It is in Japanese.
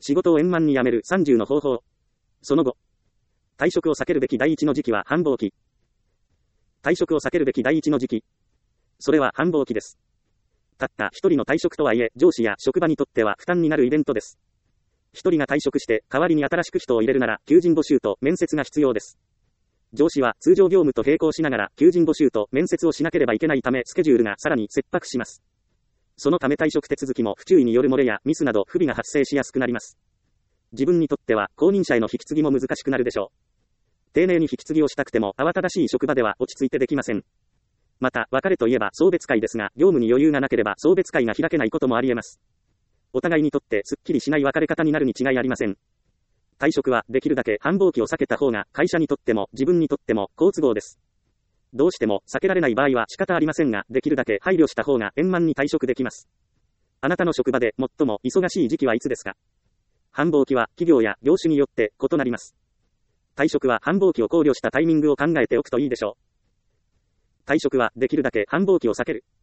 仕事を円満に辞める30の方法。その後。退職を避けるべき第一の時期は繁忙期。退職を避けるべき第一の時期。それは繁忙期です。たった一人の退職とはいえ、上司や職場にとっては負担になるイベントです。一人が退職して、代わりに新しく人を入れるなら、求人募集と面接が必要です。上司は通常業務と並行しながら、求人募集と面接をしなければいけないため、スケジュールがさらに切迫します。そのため退職手続きも不注意による漏れやミスなど不備が発生しやすくなります。自分にとっては、後任者への引き継ぎも難しくなるでしょう。丁寧に引き継ぎをしたくても、慌ただしい職場では落ち着いてできません。また、別れといえば送別会ですが、業務に余裕がなければ送別会が開けないこともあり得ます。お互いにとってすっきりしない別れ方になるに違いありません。退職はできるだけ繁忙期を避けた方が会社にとっても自分にとっても好都合です。どうしても避けられない場合は仕方ありませんが、できるだけ配慮した方が円満に退職できます。あなたの職場で最も忙しい時期はいつですか？繁忙期は企業や業種によって異なります。退職は繁忙期を考慮したタイミングを考えておくといいでしょう。退職はできるだけ繁忙期を避ける。